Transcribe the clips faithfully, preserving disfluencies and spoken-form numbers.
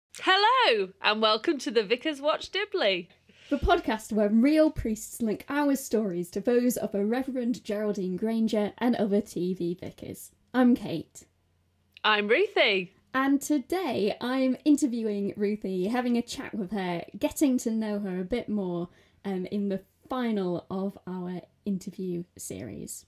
Hello, and welcome to the Vicar's Watch Dibley. The podcast where real priests link our stories to those of a Reverend Geraldine Granger and other T V vicars. I'm Kate. I'm Ruthie. And today I'm interviewing Ruthie, having a chat with her, getting to know her a bit more um, in the final of our interview series.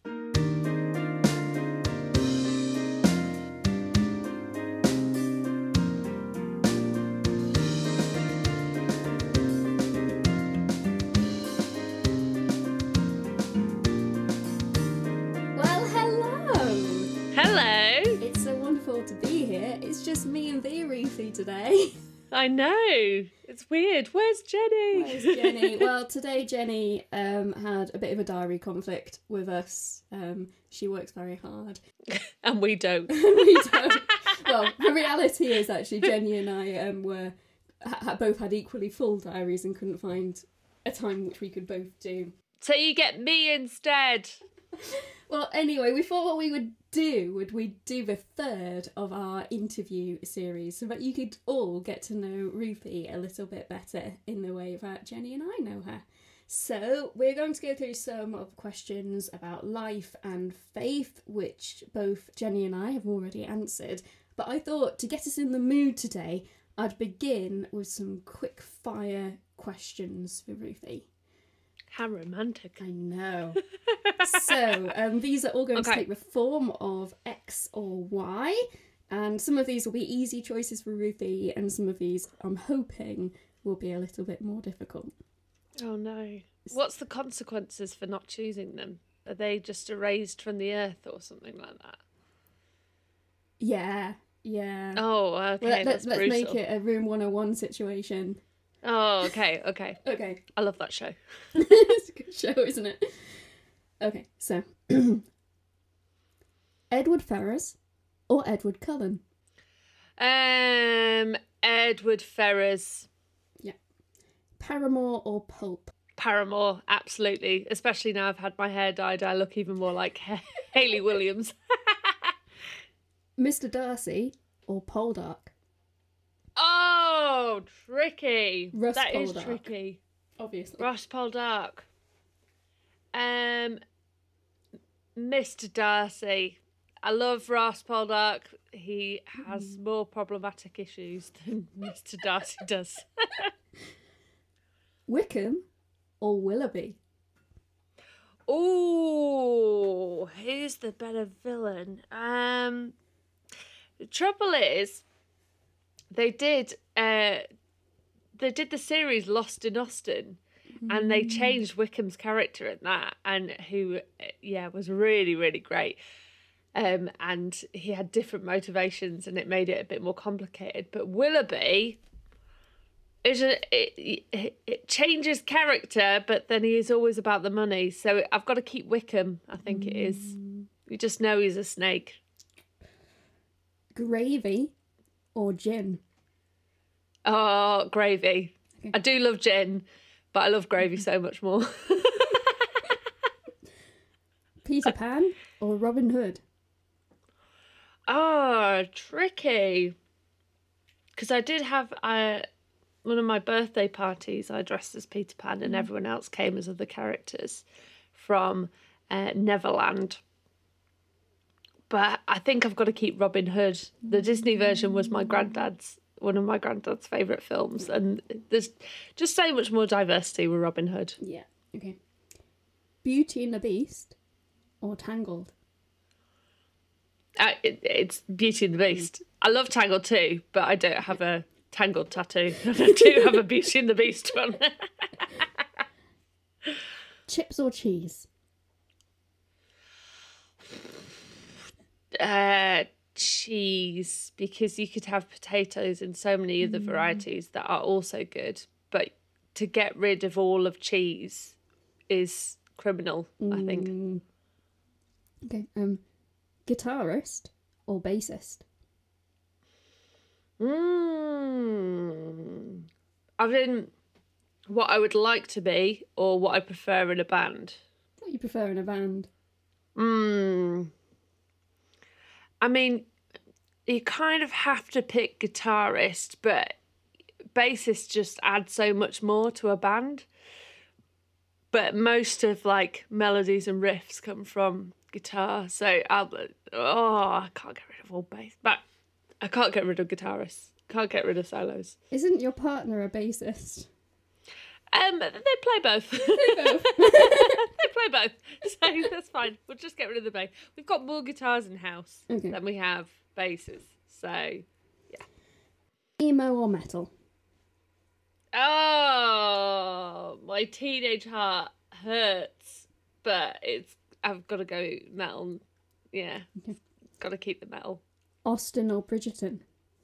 Hello. It's so wonderful to be here. It's just me and thee, Ruthie, today. I know. It's weird. Where's Jenny? Where's Jenny? Well, today Jenny um, had a bit of a diary conflict with us. Um, she works very hard. And we don't. we don't. Well, the reality is actually Jenny and I um, were ha- both had equally full diaries and couldn't find a time which we could both do. So you get me instead. Well, anyway, we thought what we would do would we do the third of our interview series so that you could all get to know Ruthie a little bit better in the way that Jenny and I know her. So we're going to go through some of the questions about life and faith, which both Jenny and I have already answered. But I thought to get us in the mood today, I'd begin with some quick fire questions for Ruthie. How romantic. I know. So, um, these are all going Okay. to take the form of X or Y, and some of these will be easy choices for Ruthie, and some of these, I'm hoping, will be a little bit more difficult. Oh no. What's the consequences for not choosing them? Are they just erased from the earth or something like that? Yeah, yeah. Oh, okay. Well, That's let's let's brutal. make it a Room one oh one situation. Oh, okay, okay. Okay. I love that show. It's a good show, isn't it? Okay, so Edward Ferrars or Edward Cullen? Um, Edward Ferrars. Paramore or Pulp? Paramore, absolutely. Especially now I've had my hair dyed, I look even more like Hayley Williams. Mister Darcy or Poldark? Oh, tricky. Russ That is Poldark. tricky. Obviously. Ross Poldark. Um, Mister Darcy. I love Ross Poldark. He has more problematic issues than Mister Darcy does. Wickham or Willoughby? Ooh, who's the better villain? Um, the trouble is, they did uh, they did the series Lost in Austin, and they changed Wickham's character in that, and who, uh, yeah, was really really great. Um, and he had different motivations, and it made it a bit more complicated. But Willoughby is a, it, it, it changes character, but then he is always about the money. So I've got to keep Wickham. I think it is. You just know he's a snake. Gravy or gin? Oh, gravy. Okay. I do love gin, but I love gravy so much more. Peter Pan or Robin Hood? Oh, tricky. Because I did have uh, one of my birthday parties, I dressed as Peter Pan and everyone else came as other characters from uh, Neverland. But I think I've got to keep Robin Hood. The Disney version was my granddad's, one of my granddad's favourite films. And there's just so much more diversity with Robin Hood. Yeah, okay. Beauty and the Beast or Tangled? Uh, it, it's Beauty and the Beast. I love Tangled too, but I don't have a Tangled tattoo. I do have a Beauty and the Beast one. Chips or cheese? uh, cheese, because you could have potatoes in so many other varieties that are also good. But to get rid of all of cheese is criminal, I think. Mm. Okay, um, guitarist or bassist? Mm. I mean, what I would like to be or what I prefer in a band. What you prefer in a band? Mm. I mean, you kind of have to pick guitarist, but bassist just add so much more to a band. But most of like melodies and riffs come from guitar. So I'll, oh, I can't get rid of all bass. But I can't get rid of guitarists. Can't get rid of solos. Isn't your partner a bassist? Um, they play both. They both. They play both. So that's fine. We'll just get rid of the bass. We've got more guitars in house Okay. than we have basses. So yeah. Emo or metal? Oh, my teenage heart hurts, but it's I've got to go metal. Yeah, Okay. got to keep the metal. Austin or Bridgerton?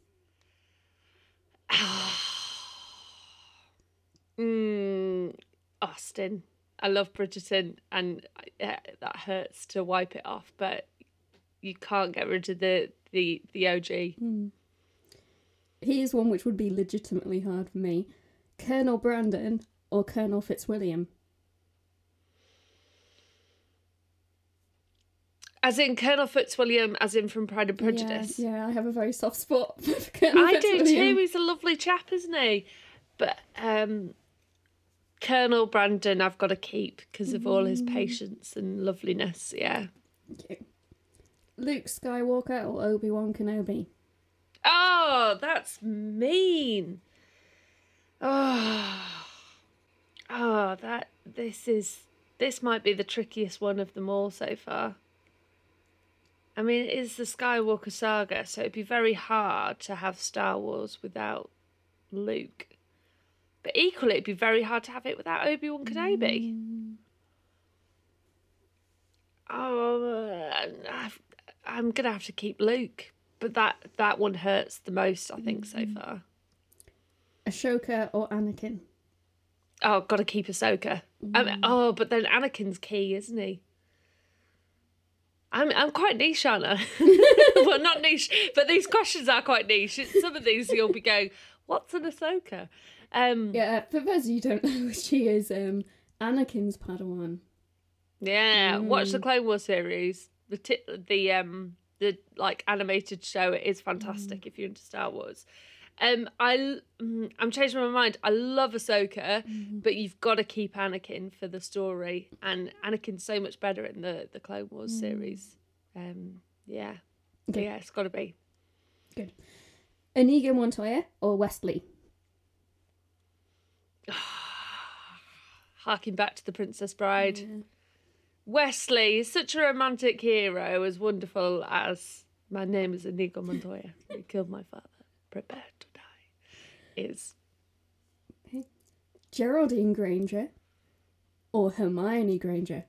mm, Austin. I love Bridgerton, and uh, that hurts to wipe it off, but you can't get rid of the the the O G. Mm. Here's one which would be legitimately hard for me. Colonel Brandon or Colonel Fitzwilliam? As in Colonel Fitzwilliam, as in from Pride and Prejudice. Yeah, yeah, I have a very soft spot for Colonel I do Fitzwilliam. too. He's a lovely chap, isn't he? But um, Colonel Brandon, I've got to keep because of all his patience and loveliness. Yeah. Okay. Luke Skywalker or Obi-Wan Kenobi? Oh, that's mean. Oh, oh, that this is this might be the trickiest one of them all so far. I mean, it is the Skywalker saga, so it'd be very hard to have Star Wars without Luke. But equally, it'd be very hard to have it without Obi-Wan Kenobi. Mm. Oh, I've, I'm gonna have to keep Luke, but that that one hurts the most, I think, so far. Ashoka or Anakin? Oh, got to keep Ahsoka. I mean, oh, but then Anakin's key, isn't he? I'm I'm quite niche, aren't I? Well, not niche, but these questions are quite niche. Some of these you'll be going, "What's an Ahsoka?" Um, Yeah, for those of you who don't know, she is um, Anakin's Padawan. yeah. Watch the Mm. Clone Wars series. The ti- the um the like animated show. It is fantastic if you're into Star Wars. Um, I mm, I'm changing my mind. I love Ahsoka, but you've got to keep Anakin for the story, and Anakin's so much better in the the Clone Wars series. Um, yeah, Okay. yeah, it's got to be. Good. Inigo Montoya or Wesley? Harking back to the Princess Bride, Yeah. Wesley is such a romantic hero, as wonderful as my name is Inigo Montoya. He killed my father. Prepare to die. Is Geraldine Granger or Hermione Granger?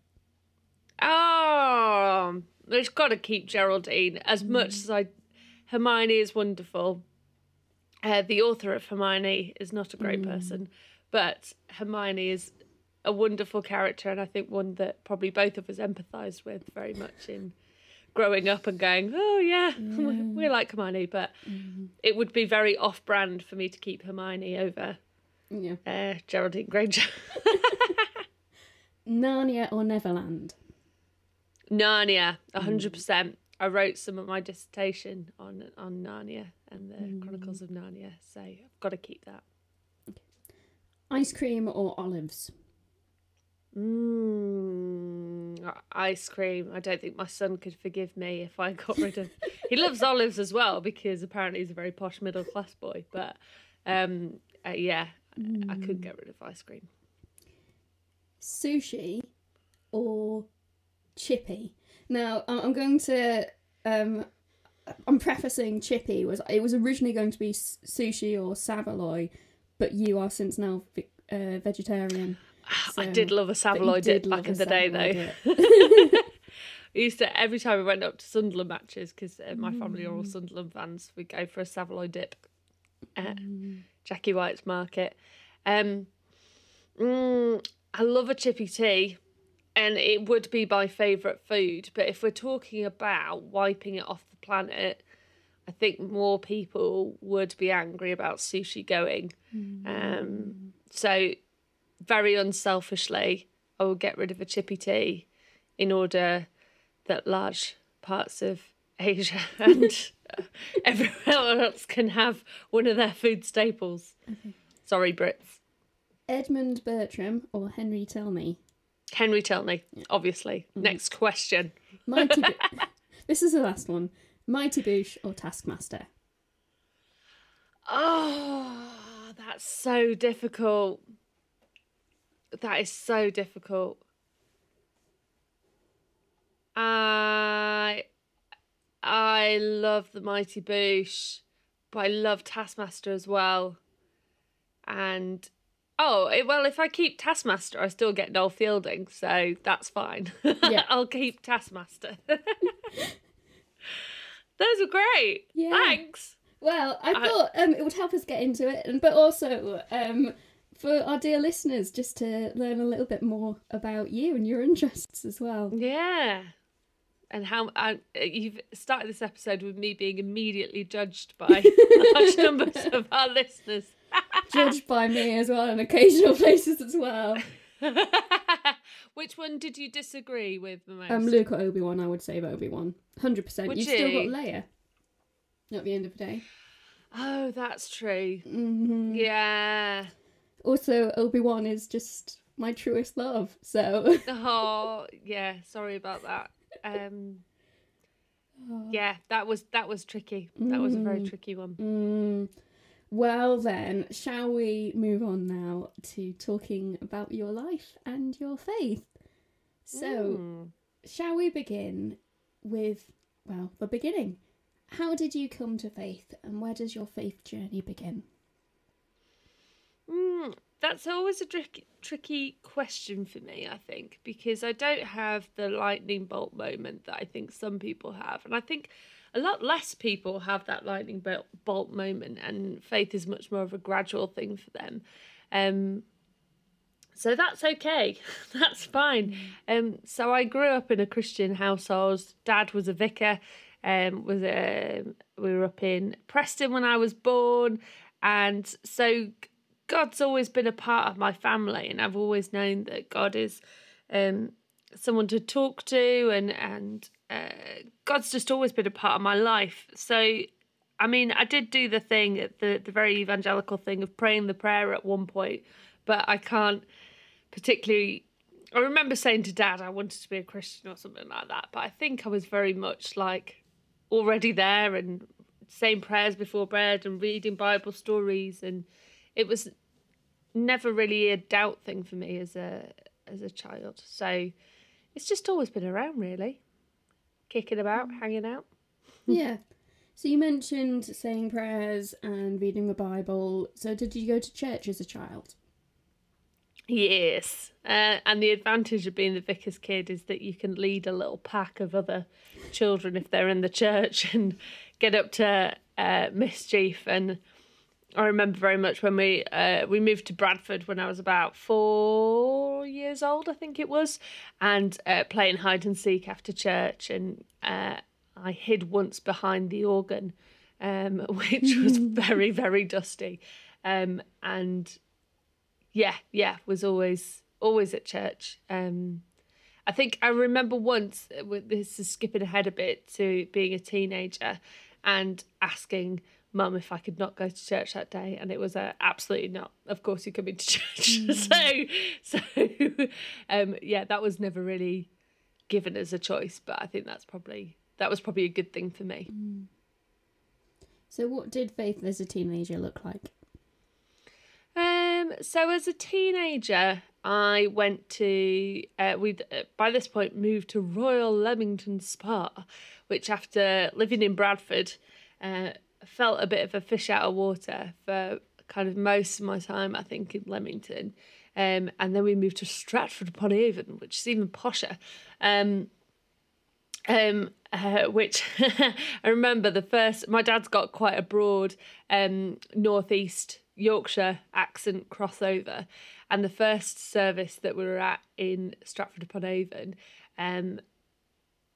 oh, it's got to keep Geraldine as much as I. Hermione is wonderful. Uh, the author of Hermione is not a great person, but Hermione is a wonderful character, and I think one that probably both of us empathised with very much in growing up and going, oh yeah, we, we like Hermione, but it would be very off-brand for me to keep Hermione over Yeah. uh, Geraldine Granger. Narnia or Neverland? Narnia, one hundred percent. I wrote some of my dissertation on on Narnia and the Chronicles of Narnia, so I've got to keep that. Ice cream or olives? Mmm, ice cream. I don't think my son could forgive me if I got rid of. He loves olives as well because apparently he's a very posh middle class boy. But um, uh, yeah, I couldn't get rid of ice cream. Sushi or chippy? Now, I- I'm going to. Um, I'm prefacing chippy was it was originally going to be s- sushi or saveloy, but you are since now ve- uh, vegetarian. I So- did love a but you Savaloy dip did back love in a the day, Saveloy though. dip. We used to, every time we went up to Sunderland matches, because uh, my family are all Sunderland fans, we'd go for a Savaloy dip at Jackie White's Market. Um, mm, I love a chippy tea, and it would be my favourite food. But if we're talking about wiping it off the planet, I think more people would be angry about sushi going. Um, so very unselfishly, I will get rid of a chippy tea in order that large parts of Asia and Everyone else can have one of their food staples. Okay. Sorry, Brits. Edmund Bertram or Henry Tilney? Henry Tilney, obviously. Mm. Next question. Mighty Bo- This is the last one. Mighty Boosh or Taskmaster? Oh, that's so difficult. That is so difficult. I I love the Mighty Boosh, but I love Taskmaster as well. And oh, well, if I keep Taskmaster, I still get Noel Fielding, so that's fine. Yeah. I'll keep Taskmaster. Those are great. Yeah. Thanks. Well, I, I thought um, it would help us get into it, and but also um, for our dear listeners, just to learn a little bit more about you and your interests as well. Yeah. And how uh, you've started this episode with me being immediately judged by large numbers of our listeners. Judged by me as well in occasional places as well. Which one did you disagree with the most? Um, Luke or Obi-Wan, I would say Obi-Wan. one hundred percent. Would You've you? still got Leia at the end of the day. Oh, that's true. Mm-hmm. Yeah. Also, Obi-Wan is just my truest love, so... Oh, yeah, sorry about that. Um, oh. Yeah, that was that was tricky. That mm. was a very tricky one. Mm. Well then, shall we move on now to talking about your life and your faith? So, mm. shall we begin with, well, the beginning? How did you come to faith, and where does your faith journey begin? Mm, that's always a tricky, tricky question for me, I think, because I don't have the lightning bolt moment that I think some people have. And I think a lot less people have that lightning bolt moment, and faith is much more of a gradual thing for them. Um, so that's okay. That's fine. Mm. Um, so I grew up in a Christian household. Dad was a vicar. Um, was a, we were up in Preston when I was born. And so God's always been a part of my family, and I've always known that God is um, someone to talk to, and and uh, God's just always been a part of my life. So, I mean, I did do the thing, the the very evangelical thing of praying the prayer at one point, but I can't particularly. I remember saying to Dad I wanted to be a Christian or something like that, but I think I was very much like already there and saying prayers before bed and reading Bible stories, and it was never really a doubt thing for me as a as a child. So it's just always been around, really. Kicking about, hanging out. Yeah. So you mentioned saying prayers and reading the Bible. So did you go to church as a child? Yes. Uh, and the advantage of being the vicar's kid is that you can lead a little pack of other children if they're in the church and get up to uh, mischief. And I remember very much when we uh, we moved to Bradford when I was about four years old, I think it was, and uh, playing hide and seek after church. And uh, I hid once behind the organ, um, which was very, very dusty. Um, and yeah, yeah, was always always at church. Um, I think I remember once, this is skipping ahead a bit to being a teenager, and asking Mum if I could not go to church that day, and it was uh, absolutely not. Of course you come into church. Mm. so, so um, yeah, that was never really given as a choice, but I think that's probably that was probably a good thing for me. Mm. So, what did faith as a teenager look like? Um, so as a teenager, I went to uh, we uh, by this point moved to Royal Leamington Spa, which after living in Bradford, uh, felt a bit of a fish out of water for kind of most of my time, I think, in Leamington. Um, and then we moved to Stratford-upon-Avon, which is even posher. Um, um, uh, which I remember the first, my dad's got quite a broad um, northeast Yorkshire accent crossover. And the first service that we were at in Stratford-upon-Avon, um,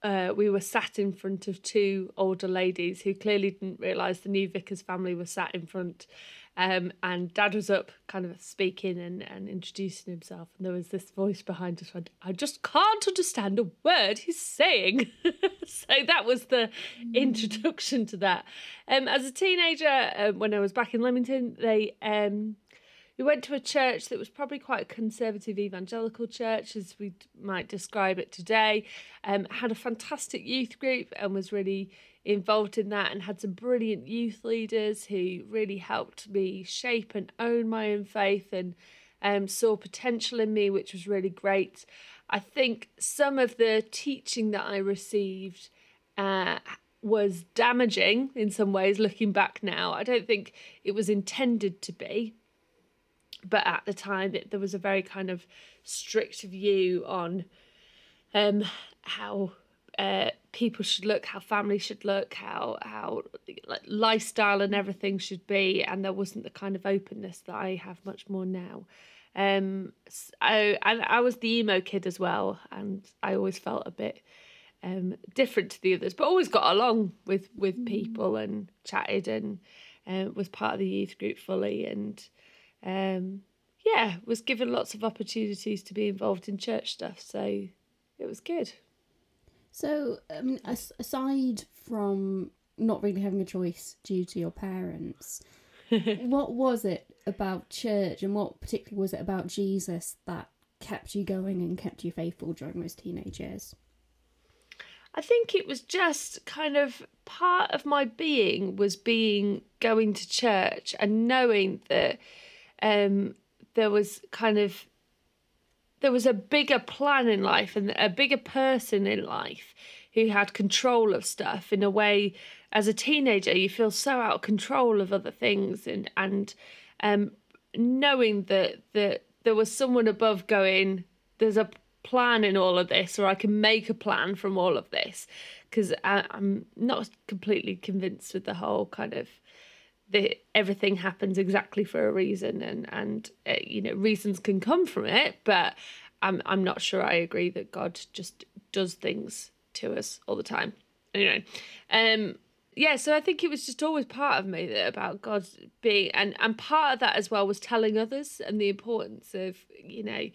uh, we were sat in front of two older ladies who clearly didn't realise the new vicar's family was sat in front. Um, and Dad was up kind of speaking and, and introducing himself. And there was this voice behind us. Went, I just can't understand a word he's saying. So that was the mm. introduction to that. Um, as a teenager, uh, when I was back in Leamington, they... Um, We went to a church that was probably quite a conservative evangelical church, as we might describe it today. Um, had a fantastic youth group and was really involved in that, and had some brilliant youth leaders who really helped me shape and own my own faith, and um, saw potential in me, which was really great. I think some of the teaching that I received uh, was damaging in some ways, looking back now. I don't think it was intended to be. But at the time, it, there was a very kind of strict view on um, how uh, people should look, how families should look, how how like, lifestyle and everything should be, and there wasn't the kind of openness that I have much more now. Um, I and I was the emo kid as well, and I always felt a bit um, different to the others, but always got along with with people and chatted and uh, was part of the youth group fully, and. Um, yeah, was given lots of opportunities to be involved in church stuff, so it was good. So, um, as- aside from not really having a choice due to your parents, what was it about church, and what particularly was it about Jesus that kept you going and kept you faithful during those teenage years? I think it was just kind of part of my being was being going to church and knowing that Um, there was kind of, there was a bigger plan in life and a bigger person in life who had control of stuff in a way. As a teenager, you feel so out of control of other things, and, and um, knowing that, that there was someone above going, there's a plan in all of this, or I can make a plan from all of this, because I'm not completely convinced with the whole kind of, that everything happens exactly for a reason, and and uh, you know, reasons can come from it, but I'm I'm not sure I agree that God just does things to us all the time. Anyway, um, yeah. So I think it was just always part of me that about God being, and and part of that as well was telling others, and the importance of, you know,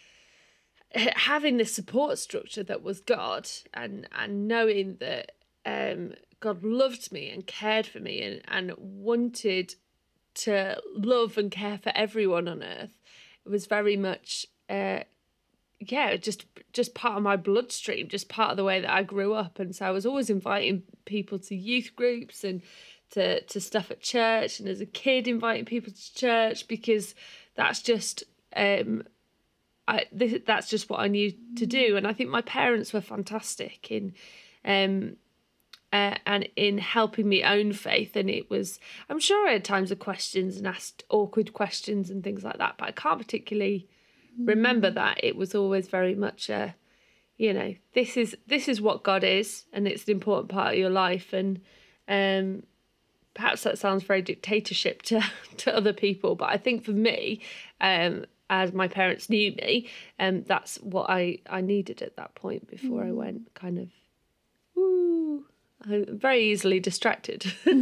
having this support structure that was God, and and knowing that um. God loved me and cared for me, and, and wanted to love and care for everyone on earth. It was very much, uh, yeah, just just part of my bloodstream, just part of the way that I grew up. And so I was always inviting people to youth groups and to, to stuff at church, and as a kid inviting people to church, because that's just um, I this, that's just what I knew to do. And I think my parents were fantastic in um. Uh, and in helping me own faith. And it was, I'm sure I had times of questions and asked awkward questions and things like that, but I can't particularly remember that. It was always very much a, you know, this is this is what God is, and it's an important part of your life. And um, perhaps that sounds very dictatorship to, to other people, but I think for me, um, as my parents knew me, um, that's what I, I needed at that point before mm. I went kind of, woo. I'm very easily distracted.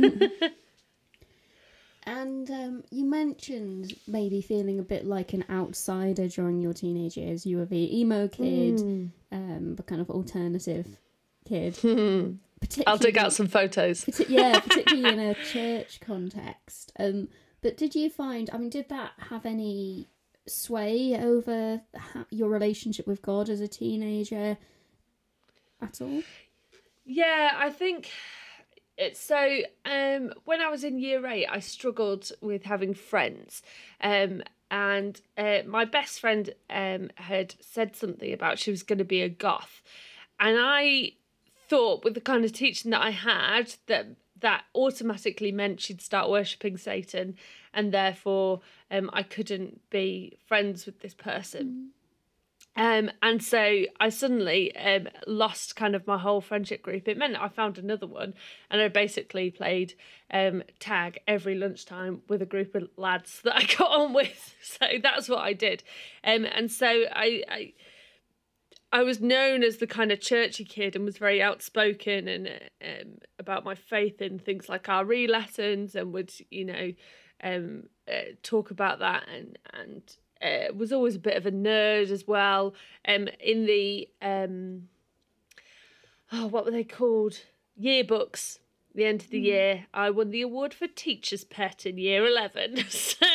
And um, you mentioned maybe feeling a bit like an outsider during your teenage years. You were the emo kid, mm. um, the kind of alternative kid. I'll dig out some photos. Partic- yeah, particularly in a church context. Um, but did you find, I mean, did that have any sway over ha- your relationship with God as a teenager at all? Yeah, I think it's so. Um, when I was in year eight, I struggled with having friends, um, and uh, my best friend um had said something about she was going to be a goth, and I thought with the kind of teaching that I had that that automatically meant she'd start worshipping Satan, and therefore um I couldn't be friends with this person. Mm. Um, and so I suddenly um, lost kind of my whole friendship group. It meant I found another one, and I basically played um, tag every lunchtime with a group of lads that I got on with. So that's what I did. Um, and so I, I I was known as the kind of churchy kid and was very outspoken and um, about my faith in things like R E lessons, and would, you know, um, uh, talk about that, and and uh, was always a bit of a nerd as well. Um, in the um, oh, what were they called? Yearbooks. The end of the year, I won the award for Teacher's Pet in year eleven. So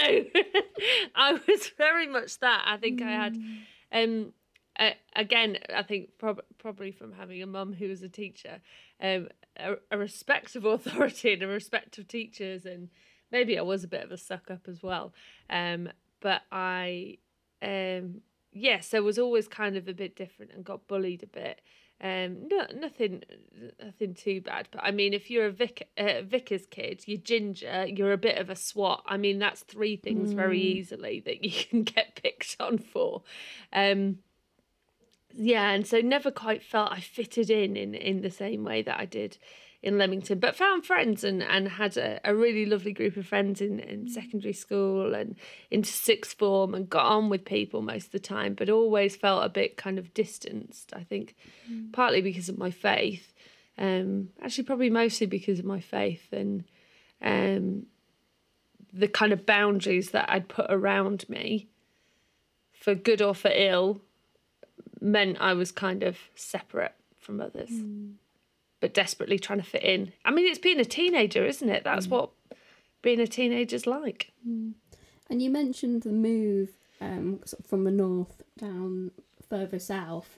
I was very much that. I think I had, um, uh, again, I think prob- probably from having a mum who was a teacher, um, a, a respect of authority and a respect of teachers, and maybe I was a bit of a suck up as well. Um, but I, um, yes, I was always kind of a bit different and got bullied a bit. Um, no, nothing, nothing too bad. But I mean, if you're a vic, uh, vicar's kid, you're ginger, you're a bit of a swat. I mean, that's three things mm. very easily that you can get picked on for. Um, yeah, and so never quite felt I fitted in in, in the same way that I did in Leamington, but found friends and, and had a, a really lovely group of friends in, in secondary school and into sixth form, and got on with people most of the time, but always felt a bit kind of distanced, I think, mm. partly because of my faith, um, actually probably mostly because of my faith and um, the kind of boundaries that I'd put around me, for good or for ill, meant I was kind of separate from others. Mm. But desperately trying to fit in. I mean, it's being a teenager, isn't it? That's mm. what being a teenager's like. Mm. And you mentioned the move um, sort of from the north down further south.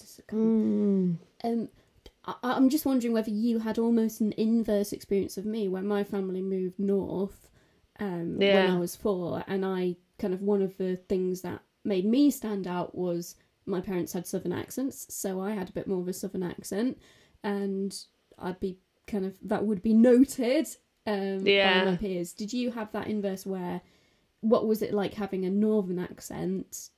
Mm. Um, I- I'm just wondering whether you had almost an inverse experience of me, when my family moved north um, yeah. when I was four. And I kind of, one of the things that made me stand out was my parents had southern accents. So I had a bit more of a southern accent. And I'd be kind of, that would be noted um, yeah. by my peers. Did you have that inverse where, what was it like having a northern accent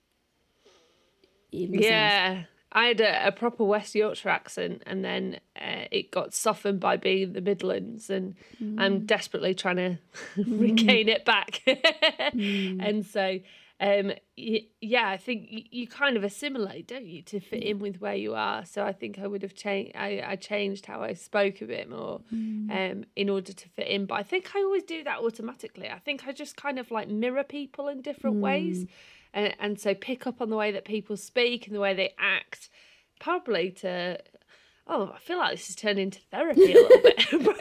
in the Yeah, South? I had a, a proper West Yorkshire accent, and then uh, it got softened by being in the Midlands, and mm. I'm desperately trying to mm. regain it back. mm. And so... Um, yeah, I think you, you kind of assimilate, don't you, to fit in with where you are. So I think I would have changed. I, I changed how I spoke a bit more, mm. um, in order to fit in. But I think I always do that automatically. I think I just kind of like mirror people in different mm. ways, and and so pick up on the way that people speak and the way they act, probably to. Oh, I feel like this has turned into therapy a little bit.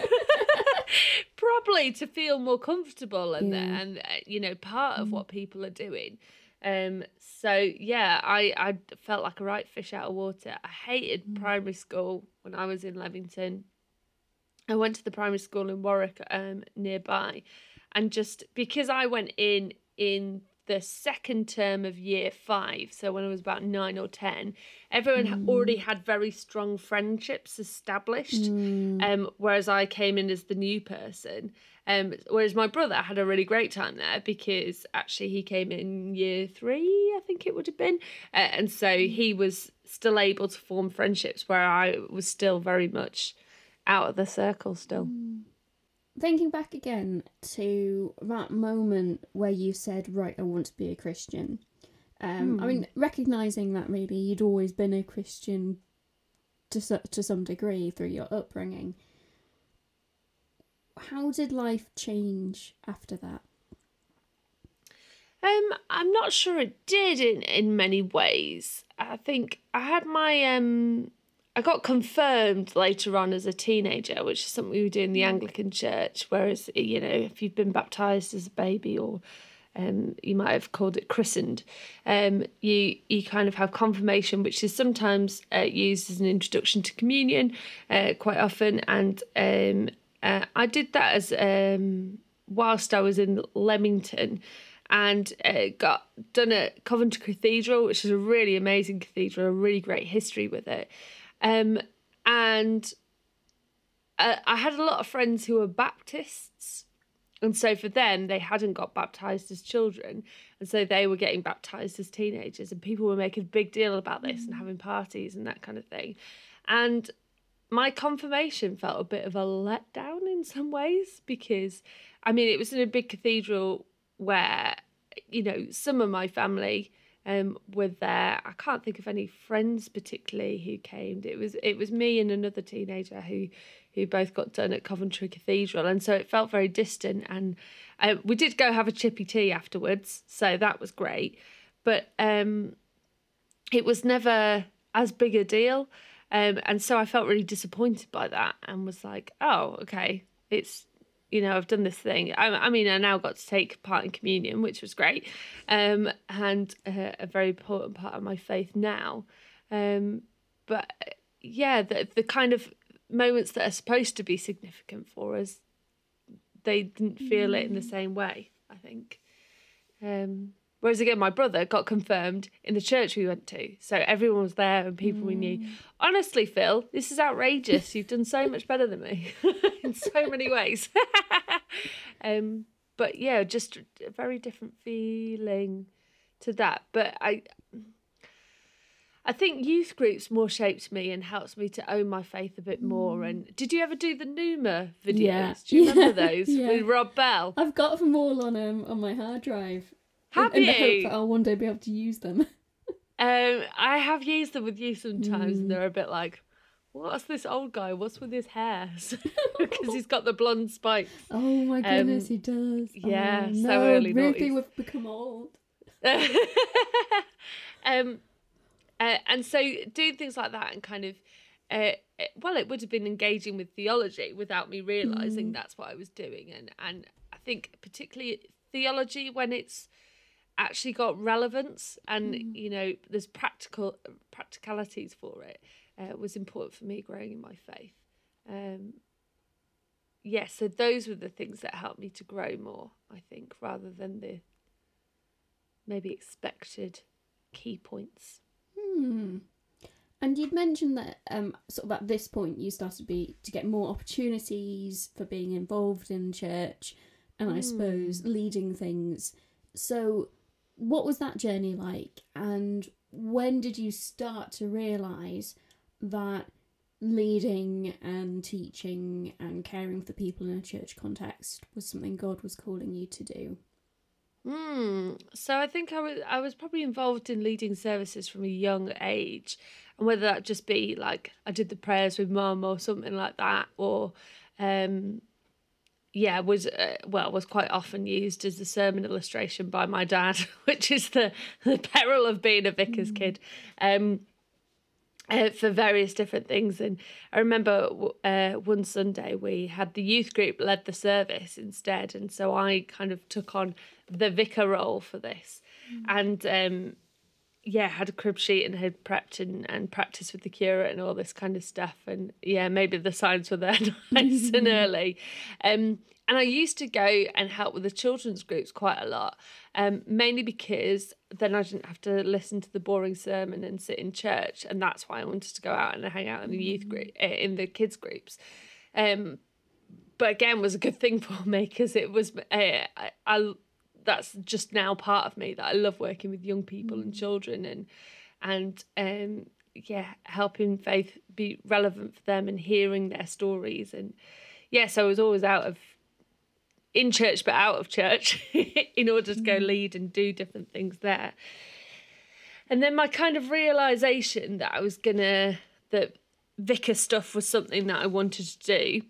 Probably to feel more comfortable and yeah. and uh, you know, part of mm. what people are doing. Um, so yeah, I I felt like a right fish out of water. I hated mm. primary school when I was in Leamington. I went to the primary school in Warwick um, nearby, and just because I went in in the second term of year five, so when I was about nine or ten, everyone mm. already had very strong friendships established, mm. um, whereas I came in as the new person. Um, whereas my brother had a really great time there, because actually he came in year three, I think it would have been, uh, and so he was still able to form friendships where I was still very much out of the circle still. Mm. Thinking back again to that moment where you said, right, I want to be a Christian. Um, mm. I mean, recognising that maybe you'd always been a Christian to su- to some degree through your upbringing. How did life change after that? Um, I'm not sure it did in, in many ways. I think I had my... um. I got confirmed later on as a teenager, which is something we would do in the Anglican church, whereas, you know, if you've been baptised as a baby, or um, you might have called it christened, um, you you kind of have confirmation, which is sometimes uh, used as an introduction to communion uh, quite often. And um, uh, I did that as um, whilst I was in Leamington, and uh, got done at Coventry Cathedral, which is a really amazing cathedral, a really great history with it. Um, and uh, I had a lot of friends who were Baptists, and so for them, they hadn't got baptised as children, and so they were getting baptised as teenagers, and people were making a big deal about this and having parties and that kind of thing. And my confirmation felt a bit of a letdown in some ways, because, I mean, it was in a big cathedral where, you know, some of my family um, were there. I can't think of any friends particularly who came. It was it was me and another teenager who who both got done at Coventry Cathedral, and so it felt very distant. And uh, we did go have a chippy tea afterwards, so that was great. But um, it was never as big a deal, um, and so I felt really disappointed by that, and was like, oh, okay, it's. You know, I've done this thing. I, I mean, I now got to take part in communion, which was great, um, and uh, a very important part of my faith now. Um, but yeah, the the kind of moments that are supposed to be significant for us, they didn't feel it in the same way, I think. Um, whereas again, my brother got confirmed in the church we went to, so everyone was there and people mm. we knew. Honestly, Phil, this is outrageous. You've done so much better than me in so many ways. um, but yeah, just a very different feeling to that. But I, I think youth groups more shaped me and helps me to own my faith a bit more. And did you ever do the Numa videos? Yeah. Do you yeah. remember those yeah. with Rob Bell? I've got them all on um on my hard drive. Have in, you? In the hope that I'll one day be able to use them. um, I have used them with you sometimes, Mm. and they're a bit like, what's this old guy? What's with his hair? Because he's got the blonde spikes. Oh my goodness, Um, he does. yeah, oh, so no, early Ruthie noughties. would become old. um, uh, and so doing things like that and kind of, uh, well, it would have been engaging with theology without me realising Mm. that's what I was doing. And, and I think particularly theology when it's actually got relevance and, Mm. you know, there's practical practicalities for it, uh, was important for me growing in my faith. Um, yeah, so those were the things that helped me to grow more, I think, rather than the maybe expected key points. Hmm. And you'd mentioned that um, sort of at this point you started to be to get more opportunities for being involved in church, and I Mm. suppose leading things. So, what was that journey like? And when did you start to realise that leading and teaching and caring for people in a church context was something God was calling you to do? Mm. So I think I was I was probably involved in leading services from a young age, and whether that just be like I did the prayers with mum or something like that, or um, yeah, was uh, well was quite often used as a sermon illustration by my dad, which is the the peril of being a vicar's mm. kid. Um, Uh, for various different things. And I remember uh, one Sunday we had the youth group led the service instead, and so I kind of took on the vicar role for this. Mm. And um, yeah, had a crib sheet and had prepped and, and practiced with the curate and all this kind of stuff. And yeah, maybe the signs were there nice and early. Um, and I used to go and help with the children's groups quite a lot, um, mainly because then I didn't have to listen to the boring sermon and sit in church. And that's why I wanted to go out and hang out in the youth group, in the kids groups. Um, but again, was a good thing for me because it was, uh, I, I that's just now part of me, that I love working with young people mm. and children and, and um, yeah, helping faith be relevant for them and hearing their stories. And yes, I was always out of, in church, but out of church in order to go lead and do different things there. And then my kind of realisation that I was gonna, that vicar stuff was something that I wanted to do,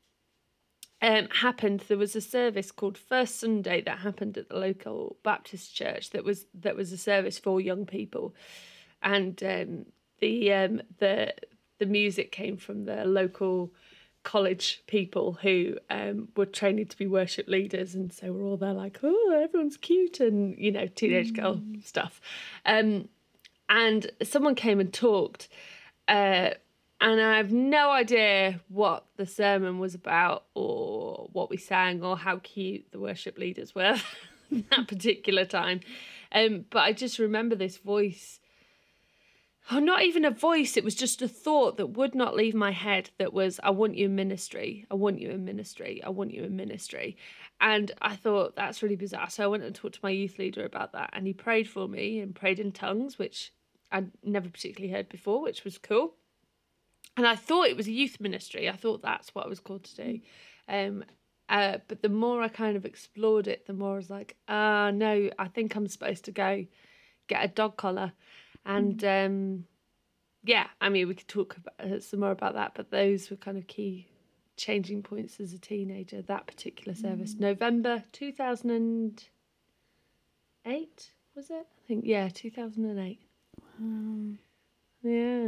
Um, happened. There was a service called First Sunday that happened at the local Baptist church. That was that was a service for young people, and um, the um, the the music came from the local college people who um, were training to be worship leaders, and so we're all there like, oh, everyone's cute, and you know, teenage mm. girl stuff. Um, and someone came and talked. Uh, And I have no idea what the sermon was about or what we sang or how cute the worship leaders were that particular time. Um, but I just remember this voice, oh, not even a voice, it was just a thought that would not leave my head that was, I want you in ministry, I want you in ministry, I want you in ministry. And I thought, that's really bizarre. So I went and talked to my youth leader about that, and he prayed for me and prayed in tongues, which I'd never particularly heard before, which was cool. And I thought it was a youth ministry. I thought that's what I was called to do. Um, uh, but the more I kind of explored it, the more I was like, ah, uh, no, I think I'm supposed to go get a dog collar. And um, yeah, I mean, we could talk about, uh, some more about that, but those were kind of key changing points as a teenager, that particular service. Mm. November two thousand eight, was it? I think, yeah, two thousand eight. Wow. Yeah.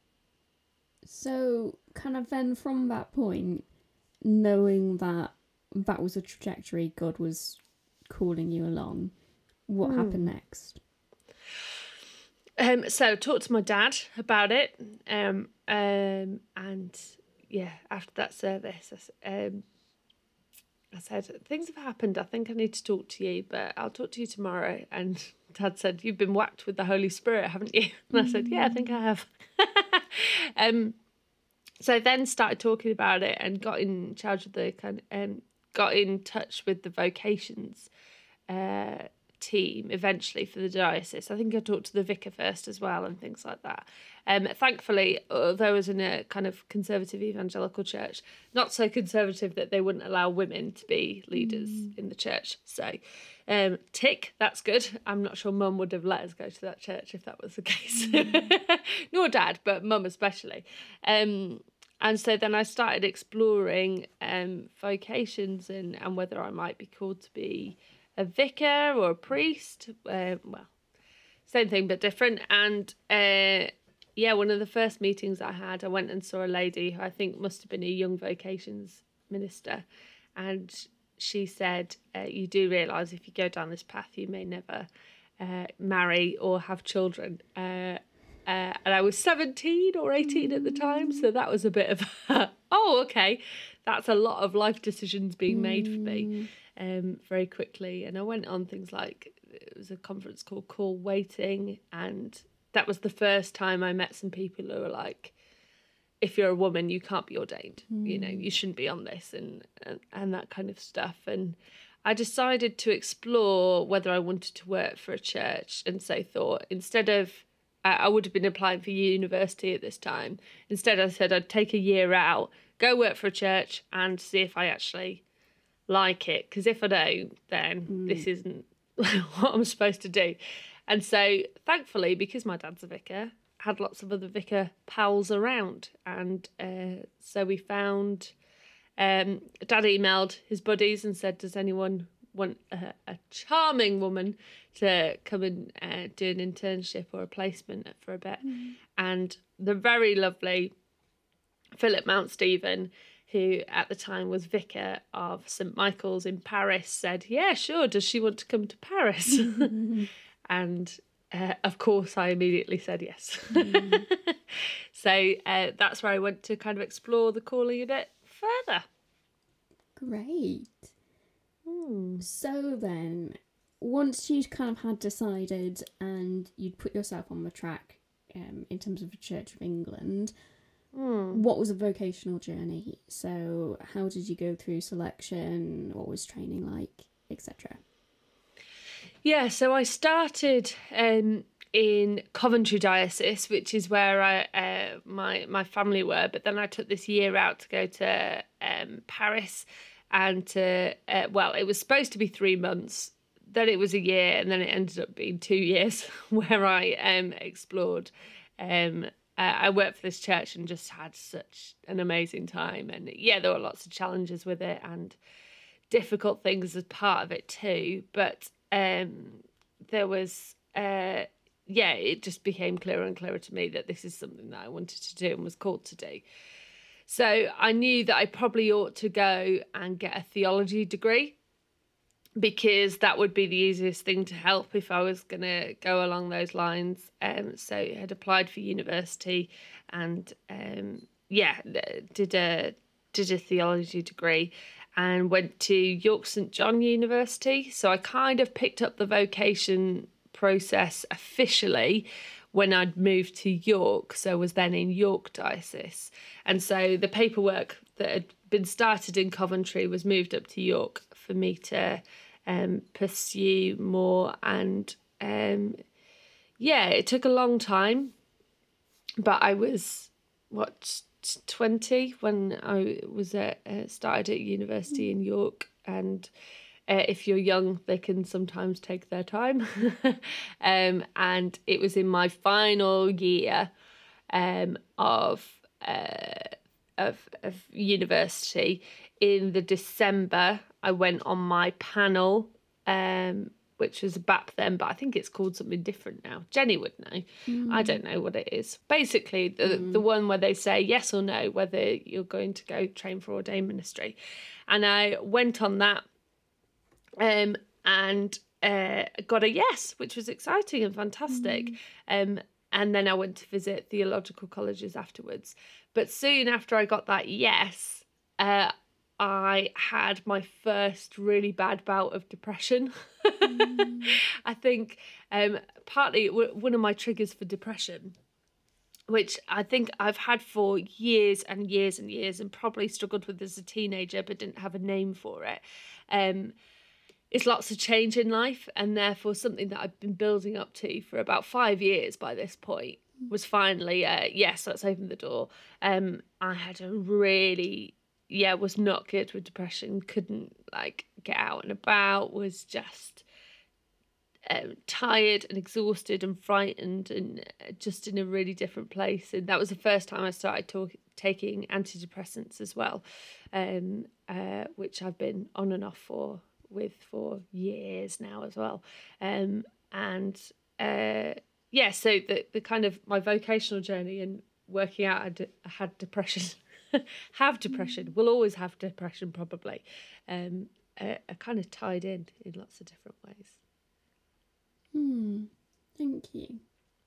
So, kind of then from that point, knowing that that was a trajectory God was calling you along, what mm. happened next? Um, so, talked to my dad about it, um, um, and yeah, after that service, I, um, I said, things have happened. I think I need to talk to you, but I'll talk to you tomorrow. And Dad said, you've been whacked with the Holy Spirit, haven't you? And I said, yeah, I think I have. um, so I then started talking about it and got in charge of the kind of, um, got in touch with the vocations uh, team eventually for the diocese. I think I talked to the vicar first as well and things like that. Um, thankfully, although I was in a kind of conservative evangelical church, not so conservative that they wouldn't allow women to be leaders mm. in the church. So, um, tick, that's good. I'm not sure Mum would have let us go to that church if that was the case. Mm. Nor Dad, but Mum especially. Um, and so then I started exploring um, vocations and, and whether I might be called to be a vicar or a priest. Uh, well, same thing but different. And uh, yeah, one of the first meetings I had, I went and saw a lady who I think must have been a young vocations minister. And she said, uh, you do realise if you go down this path, you may never uh, marry or have children. Uh, uh, and I was seventeen or eighteen at the time. So that was a bit of, a, oh, okay, that's a lot of life decisions being made for me um, very quickly. And I went on things like, it was a conference called Call Waiting, and that was the first time I met some people who were like, if you're a woman, you can't be ordained. Mm. You know, you shouldn't be on this and, and, and that kind of stuff. And I decided to explore whether I wanted to work for a church. And so thought, instead of, uh, I would have been applying for university at this time. Instead, I said I'd take a year out, go work for a church and see if I actually like it. Because if I don't, then mm. this isn't what I'm supposed to do. And so, thankfully, because my dad's a vicar, had lots of other vicar pals around. And uh, so we found, um, Dad emailed his buddies and said, does anyone want a, a charming woman to come and uh, do an internship or a placement for a bit? Mm. And the very lovely Philip Mount Stephen, who at the time was vicar of Saint Michael's in Paris, said, yeah, sure, does she want to come to Paris? And uh, of course I immediately said yes. Mm. So uh, that's where I went to kind of explore the calling a bit further. Great. Mm. So then, once you'd kind of had decided and you'd put yourself on the track um, in terms of the Church of England, mm. what was a vocational journey? So how did you go through selection? What was training like, et cetera? Yeah, so I started um, in Coventry Diocese, which is where I uh, my my family were. But then I took this year out to go to um, Paris, and to uh, well, it was supposed to be three months. Then it was a year, and then it ended up being two years, where I um, explored. Um, uh, I worked for this church and just had such an amazing time. And yeah, there were lots of challenges with it and difficult things as part of it too. But Um, there was, uh, yeah, it just became clearer and clearer to me that this is something that I wanted to do and was called to do. So I knew that I probably ought to go and get a theology degree, because that would be the easiest thing to help if I was going to go along those lines. Um, so I had applied for university and, um, yeah, did a, did a theology degree. And went to York St John University. So I kind of picked up the vocation process officially when I'd moved to York. So I was then in York Diocese. And so the paperwork that had been started in Coventry was moved up to York for me to um, pursue more. And um, yeah, it took a long time. But I was, what, twenty when I was at, uh, started at university in York, and Uh, if you're young, they can sometimes take their time. um, and it was in my final year um, of, uh, of of university. In the December, I went on my panel, um, which was a B A P then, but I think it's called something different now. Jenny would know. Mm. I don't know what it is. Basically, the mm. the one where they say yes or no, whether you're going to go train for ordained ministry. And I went on that. Um, and uh, got a yes, which was exciting and fantastic. Mm. Um, and then I went to visit theological colleges afterwards. But soon after I got that yes, uh, I had my first really bad bout of depression. Mm. I think um, partly one of my triggers for depression, which I think I've had for years and years and years and probably struggled with as a teenager, but didn't have a name for it. Um, It's lots of change in life, and therefore something that I've been building up to for about five years by this point was finally, uh, yes, let's open the door. Um, I had a really, yeah, was not good with depression, couldn't like get out and about, was just um, tired and exhausted and frightened and just in a really different place. And that was the first time I started talk- taking antidepressants as well, um, uh, which I've been on and off for. with for years now as well. Um, and uh, yeah, so the, the kind of my vocational journey and working out, I, d- I had depression, have depression, will always have depression probably, um, are, are kind of tied in in lots of different ways. Hmm, thank you.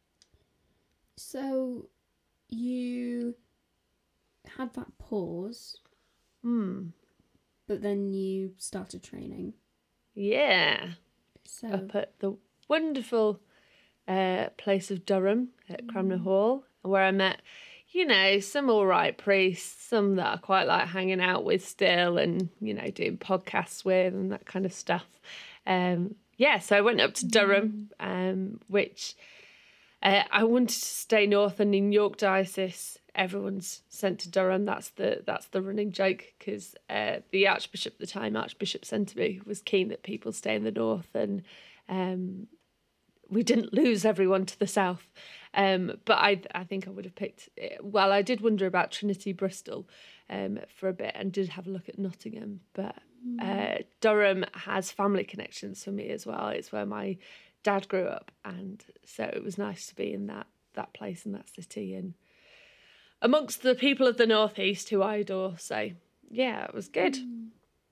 So you had that pause. Hmm. But then you started training. Yeah. So up at the wonderful uh, place of Durham at Cranmer mm. Hall, where I met, you know, some all right priests, some that I quite like hanging out with still and, you know, doing podcasts with and that kind of stuff. Um, yeah, so I went up to Durham, mm. um, which uh, I wanted to stay north, and in York Diocese, everyone's sent to Durham. That's the that's the running joke, because uh, the Archbishop at the time, Archbishop Centerby, was keen that people stay in the north, and um, we didn't lose everyone to the south. Um, but I I think I would have picked. Well, I did wonder about Trinity Bristol um, for a bit, and did have a look at Nottingham. But uh, Durham has family connections for me as well. It's where my dad grew up, and so it was nice to be in that that place and that city and amongst the people of the northeast who I adore. So yeah, it was good. Mm.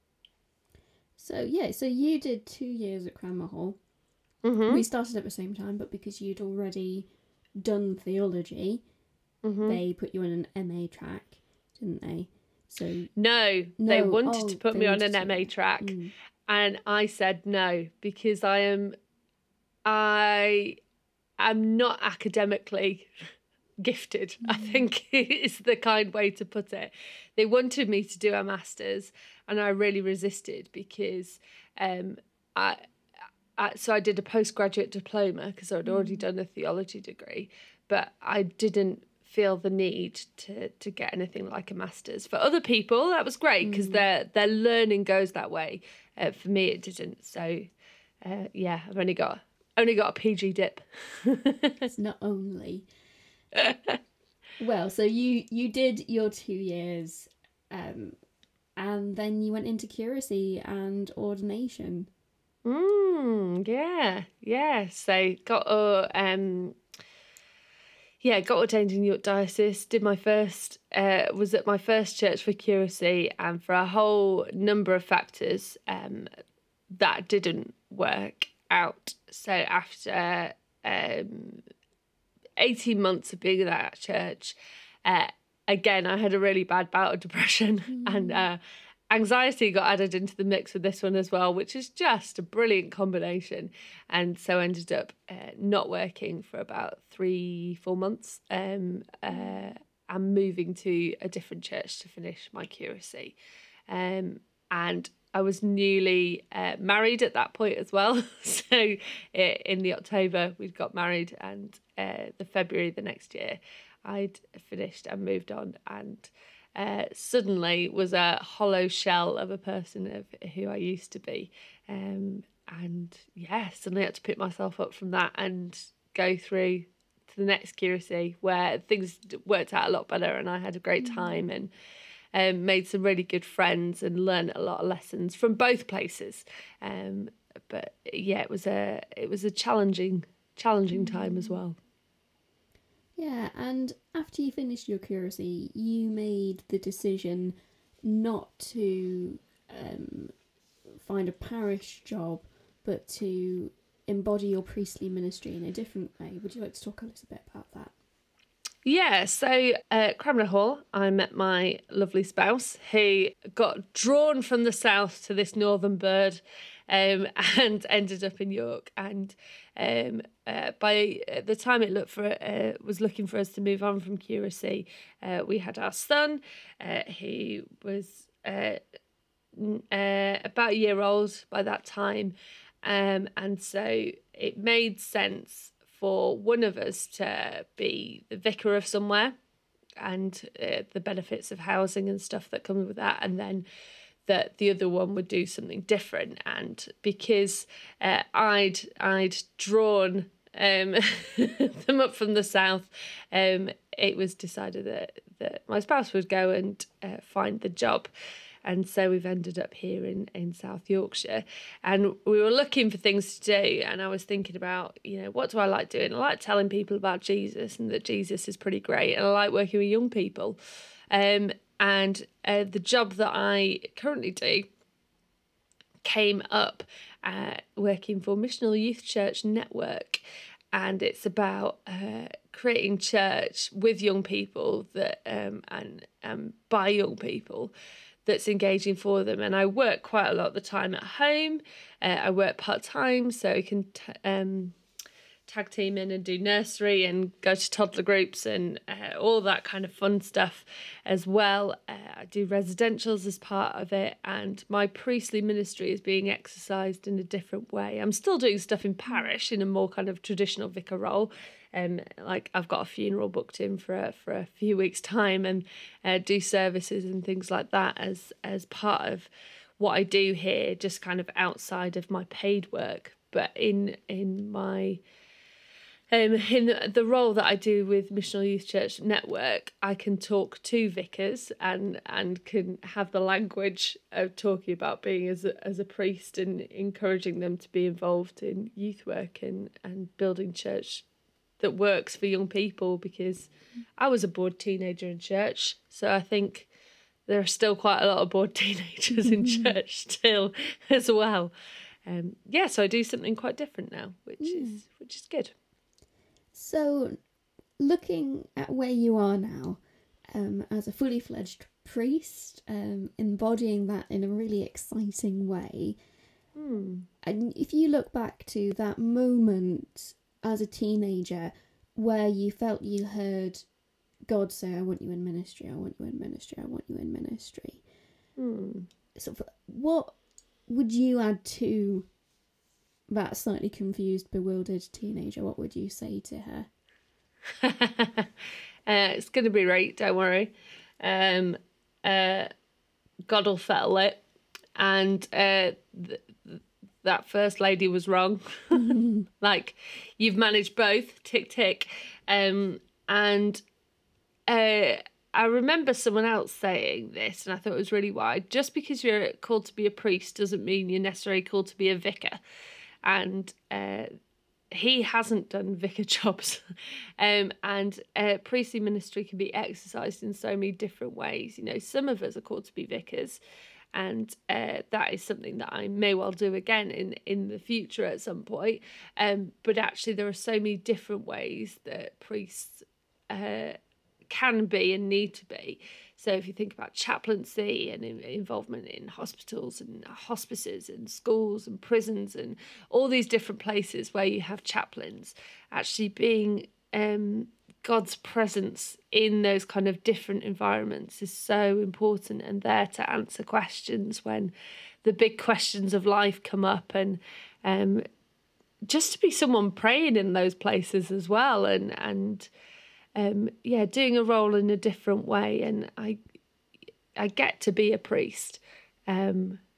So yeah, so you did two years at Cranmer Hall. Mm-hmm. We started at the same time, but because you'd already done theology, mm-hmm. they put you on an M A track, didn't they? So no, no they wanted oh, to put me on an M A track, mm. and I said no, because I am, I am not academically gifted, mm. I think is the kind way to put it. They wanted me to do a master's, and I really resisted because um, I, I so I did a postgraduate diploma because I'd already mm. done a theology degree, but I didn't feel the need to to get anything like a master's. For other people, that was great because mm. their their learning goes that way. Uh, for me, it didn't. So uh, yeah, I've only got only got a P G dip. It's not only. Well, so you you did your two years, um, and then you went into curacy and ordination. Mm, yeah, yeah. So got uh, um, yeah, got ordained in York Diocese. Did my first uh, was at my first church for curacy, and for a whole number of factors, um, that didn't work out. So after um. eighteen months of being at that church, uh, again, I had a really bad bout of depression mm. and uh, anxiety got added into the mix with this one as well, which is just a brilliant combination. And so I ended up uh, not working for about three, four months um, uh, and moving to a different church to finish my curacy. Um, and I was newly uh, married at that point as well. So uh, in the October, we'd got married, and uh, the February the next year, I'd finished and moved on, and uh, suddenly was a hollow shell of a person of who I used to be. Um, and yeah, suddenly I had to pick myself up from that and go through to the next curacy where things worked out a lot better and I had a great time and um, made some really good friends and learned a lot of lessons from both places. Um, but yeah, it was a it was a challenging challenging time as well. Yeah, and after you finished your curacy, you made the decision not to um, find a parish job, but to embody your priestly ministry in a different way. Would you like to talk a little bit about that? Yeah, so at Cranmer Hall, I met my lovely spouse who got drawn from the south to this northern bird um, and ended up in York. And um, uh, by the time it looked for uh, was looking for us to move on from curacy, uh, we had our son, uh, who was uh, uh, about a year old by that time. Um, and so it made sense for one of us to be the vicar of somewhere and uh, the benefits of housing and stuff that come with that, and then that the other one would do something different. And because uh, I'd I'd drawn um, them up from the south, um, it was decided that, that my spouse would go and uh, find the job. And so we've ended up here in, in South Yorkshire, and we were looking for things to do. And I was thinking about, you know, what do I like doing? I like telling people about Jesus and that Jesus is pretty great. And I like working with young people. Um, and uh, the job that I currently do came up uh, working for Missional Youth Church Network. And it's about uh, creating church with young people that um, and um, by young people that's engaging for them. And I work quite a lot of the time at home. Uh, I work part-time, so I can t- um, tag team in and do nursery and go to toddler groups and uh, all that kind of fun stuff as well. Uh, I do residentials as part of it, and my priestly ministry is being exercised in a different way. I'm still doing stuff in parish in a more kind of traditional vicar role. Um, like I've got a funeral booked in for a, for a few weeks' time, and uh, do services and things like that as as part of what I do here, just kind of outside of my paid work. But in in my um in the role that I do with Missional Youth Church Network, I can talk to vicars and and can have the language of talking about being as a, as a priest and encouraging them to be involved in youth work and and building church that works for young people, because I was a bored teenager in church, so I think there are still quite a lot of bored teenagers in church still as well. Um, yeah, so I do something quite different now, which mm. is which is good. So, looking at where you are now, um, as a fully fledged priest, um, embodying that in a really exciting way, mm. and if you look back to that moment as a teenager where you felt you heard God say, I want you in ministry, I want you in ministry, I want you in ministry. Hmm. So what would you add to that slightly confused, bewildered teenager? What would you say to her? uh, it's going to be right, don't worry. Um, uh, God will settle it. And uh, th- that first lady was wrong. Like, you've managed both, tick tick. Um, and uh, I remember someone else saying this, and I thought it was really wise. Just because you're called to be a priest doesn't mean you're necessarily called to be a vicar. And uh, he hasn't done vicar jobs. um, and uh, priestly ministry can be exercised in so many different ways. You know, some of us are called to be vicars, and uh, that is something that I may well do again in, in the future at some point. Um, but actually, there are so many different ways that priests uh, can be and need to be. So if you think about chaplaincy and in, involvement in hospitals and hospices and schools and prisons and all these different places where you have chaplains, actually being um, God's presence in those kind of different environments is so important, and there to answer questions when the big questions of life come up, and um, just to be someone praying in those places as well, and and um, yeah, doing a role in a different way. And I I get to be a priest, um,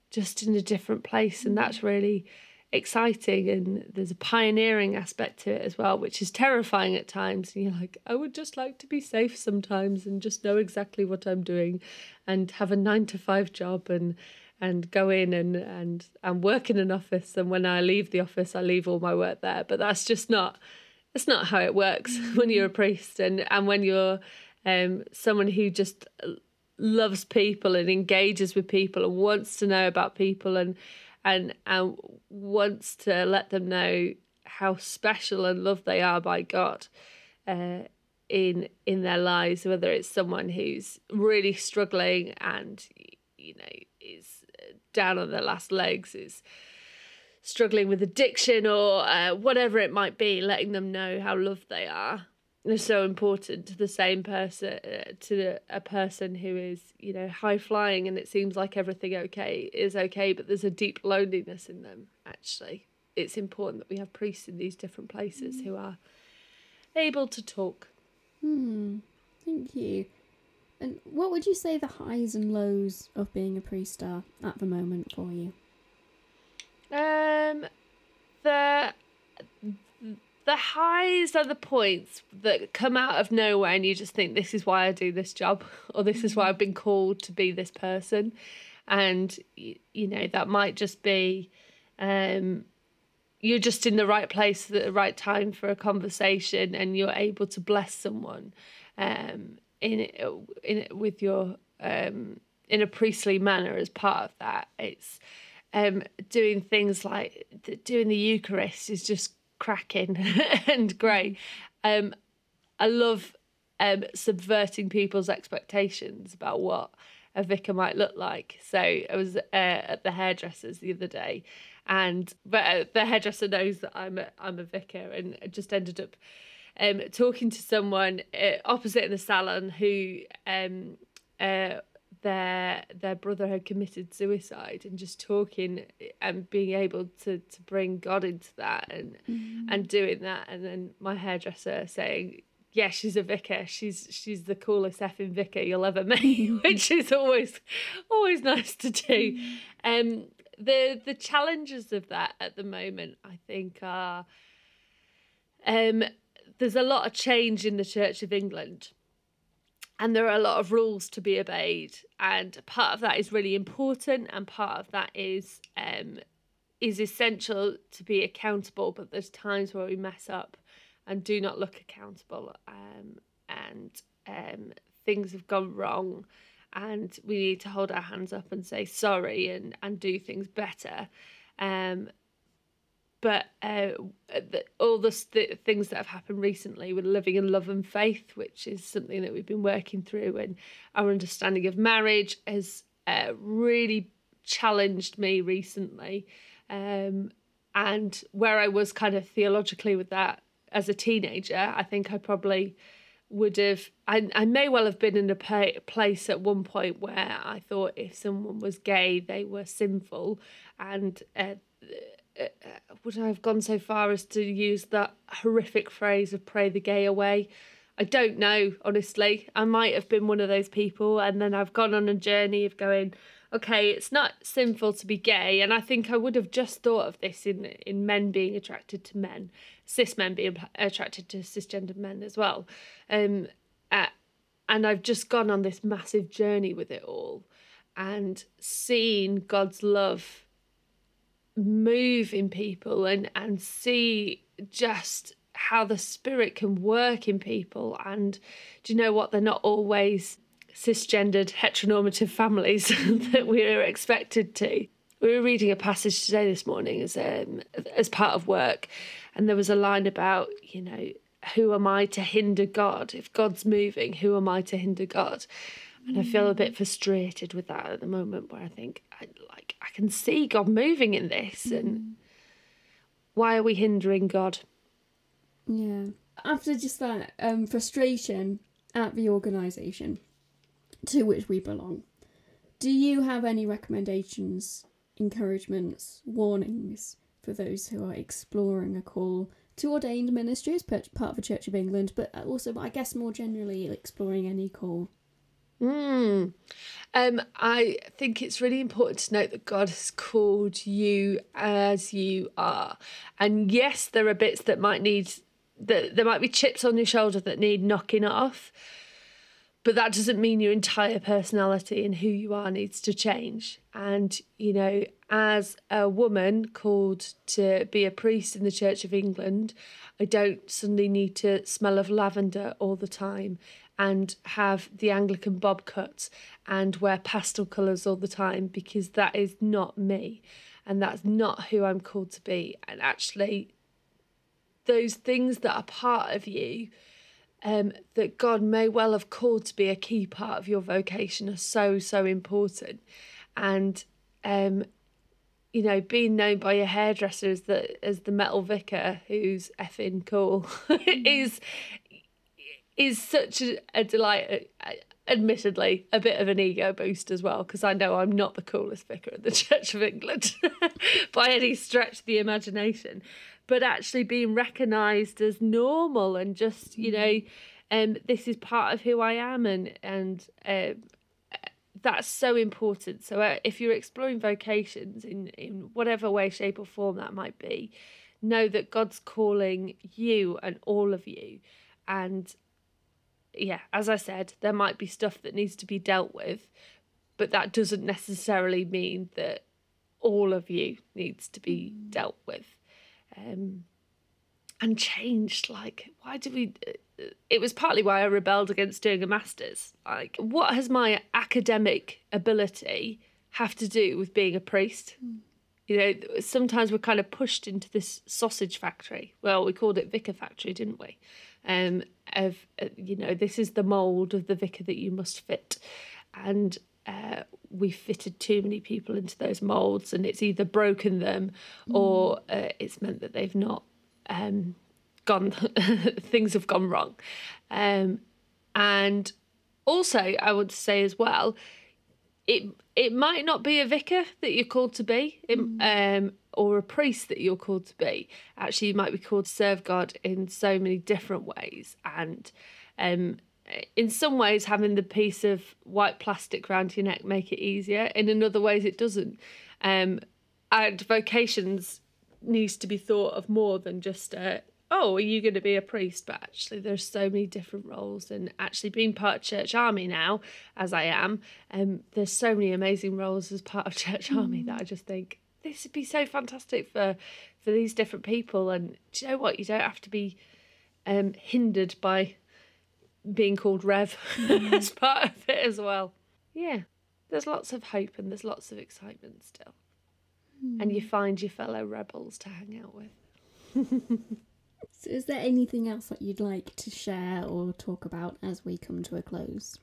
just in a different place, and that's really exciting. And there's a pioneering aspect to it as well, which is terrifying at times. And you're like, I would just like to be safe sometimes and just know exactly what I'm doing and have a nine to five job and and go in and and and work in an office, and when I leave the office I leave all my work there. But that's just not that's not how it works when you're a priest, and and when you're um someone who just loves people and engages with people and wants to know about people and and and wants to let them know how special and loved they are by God uh, in in their lives, whether it's someone who's really struggling and, you know, is down on their last legs, is struggling with addiction or uh, whatever it might be, letting them know how loved they are is so important to the same person, uh, to the, a person who is, you know, high flying and it seems like everything okay is okay, but there's a deep loneliness in them. Actually, it's important that we have priests in these different places who are able to talk. Hmm. Thank you. And what would you say the highs and lows of being a priest are at the moment for you? Um, the the highs are the points that come out of nowhere, and you just think, this is why I do this job, or this is why I've been called to be this person, and you know that might just be, um, you're just in the right place at the right time for a conversation, and you're able to bless someone, um. in in with your um in a priestly manner as part of that. It's um doing things like doing the Eucharist is just cracking and great. um I love um subverting people's expectations about what a vicar might look like. So I was uh, at the hairdresser's the other day, and but uh, the hairdresser knows that I'm a, I'm a vicar, and I just ended up Um, talking to someone uh, opposite in the salon who um, uh, their their brother had committed suicide, and just talking and being able to, to bring God into that and mm. and doing that, and then my hairdresser saying, yeah, she's a vicar, she's she's the coolest effing vicar you'll ever meet, which is always always nice to do. Um, the the challenges of that at the moment, I think, are um. there's a lot of change in the Church of England, and there are a lot of rules to be obeyed, and part of that is really important, and part of that is um, is essential to be accountable, but there's times where we mess up and do not look accountable, um, and um, things have gone wrong, and we need to hold our hands up and say sorry and, and do things better. Um, But uh, the, all the st- things that have happened recently with living in love and faith, which is something that we've been working through, and our understanding of marriage has uh, really challenged me recently. Um, and where I was kind of theologically with that as a teenager, I think I probably would have, I, I may well have been in a pa- place at one point where I thought if someone was gay, they were sinful, and uh, Uh, would I have gone so far as to use that horrific phrase of pray the gay away? I don't know, honestly. I might have been one of those people, and then I've gone on a journey of going, okay, it's not sinful to be gay, and I think I would have just thought of this in in men being attracted to men, cis men being attracted to cisgendered men as well. Um, uh, and I've just gone on this massive journey with it all, and seen God's love move in people, and and see just how the Spirit can work in people. And do you know what? They're not always cisgendered heteronormative families that we are expected to. We were reading a passage today this morning as um, as part of work, and there was a line about, you know, who am I to hinder God? If God's moving, who am I to hinder God? And I feel a bit frustrated with that at the moment, where I think, I, like, I can see God moving in this, and why are we hindering God? Yeah. After just that um, frustration at the organisation to which we belong, do you have any recommendations, encouragements, warnings for those who are exploring a call to ordained ministry as part of the Church of England, but also, I guess, more generally exploring any call? Mm. Um, I think it's really important to note that God has called you as you are. And yes, there are bits that might need, that there might be chips on your shoulder that need knocking off. But that doesn't mean your entire personality and who you are needs to change. And, you know, as a woman called to be a priest in the Church of England, I don't suddenly need to smell of lavender all the time and have the Anglican bob cut and wear pastel colours all the time, because that is not me. And that's not who I'm called to be. And actually, those things that are part of you, Um, that God may well have called to be a key part of your vocation, are so, so important. And, um, you know, being known by your hairdresser as the, as the metal vicar who's effing cool is is such a, a delight. Admittedly, a bit of an ego boost as well, because I know I'm not the coolest vicar in the Church of England by any stretch of the imagination. But actually being recognised as normal and just, you know, um, this is part of who I am, and and uh, that's so important. So uh, if you're exploring vocations in, in whatever way, shape or form that might be, know that God's calling you and all of you. And yeah, as I said, there might be stuff that needs to be dealt with, but that doesn't necessarily mean that all of you needs to be dealt with. Um, and changed. Like, why did we? It was partly why I rebelled against doing a master's. Like, what has my academic ability have to do with being a priest? Mm. You know, sometimes we're kind of pushed into this sausage factory. Well, we called it vicar factory, didn't we? Um, of uh, you know, this is the mould of the vicar that you must fit, and Uh, we fitted too many people into those moulds, and it's either broken them or uh, it's meant that they've not um, gone, things have gone wrong. Um, and also, I would say as well, it it might not be a vicar that you're called to be, it, um, or a priest that you're called to be. Actually, you might be called to serve God in so many different ways, and um, in some ways, having the piece of white plastic around your neck make it easier. And in other ways, it doesn't. Um, and vocations needs to be thought of more than just, uh, oh, are you going to be a priest? But actually, there's so many different roles. And actually, being part of Church Army now, as I am, um, there's so many amazing roles as part of Church mm. Army that I just think this would be so fantastic for for these different people. And do you know what? You don't have to be um, hindered by being called Rev mm. as part of it as well. Yeah, there's lots of hope and there's lots of excitement still. Mm. And you find your fellow rebels to hang out with. So is there anything else that you'd like to share or talk about as we come to a close?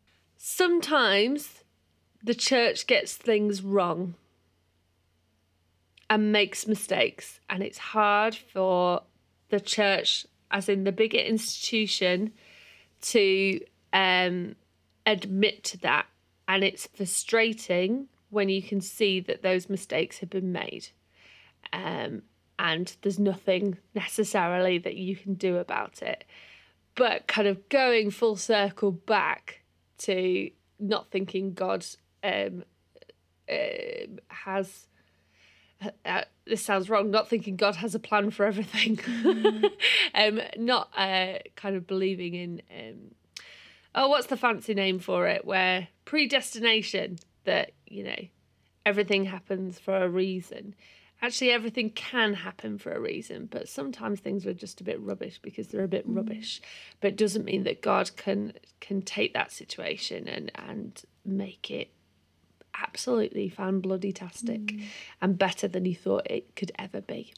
Sometimes the church gets things wrong and makes mistakes, and it's hard for the church, as in the bigger institution, to um, admit to that. And it's frustrating when you can see that those mistakes have been made, um, and there's nothing necessarily that you can do about it. But kind of going full circle back to not thinking God um, uh, has... Uh, this sounds wrong, not thinking God has a plan for everything. Mm. um, not uh, kind of believing in, um, oh, what's the fancy name for it? Where predestination, that, you know, everything happens for a reason. Actually, everything can happen for a reason, but sometimes things are just a bit rubbish because they're a bit mm. rubbish. But it doesn't mean that God can can take that situation and, and make it absolutely fan-bloody-tastic mm. and better than you thought it could ever be.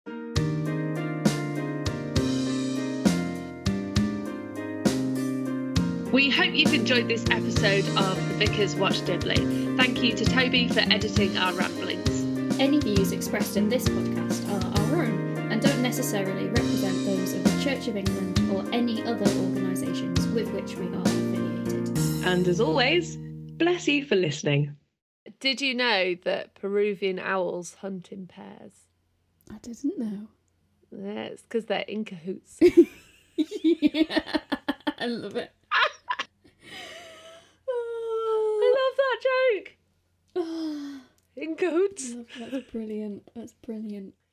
We hope you've enjoyed this episode of The Vicar's Watch Dibley. Thank you to Toby for editing our ramblings. Any views expressed in this podcast are our own and don't necessarily represent those of the Church of England or any other organisations with which we are affiliated. And as always, bless you for listening. Did you know that Peruvian owls hunt in pairs? I didn't know. Yeah, it's because they're in cahoots. Yeah, I love it. In cahoots. Love- That's brilliant. That's brilliant.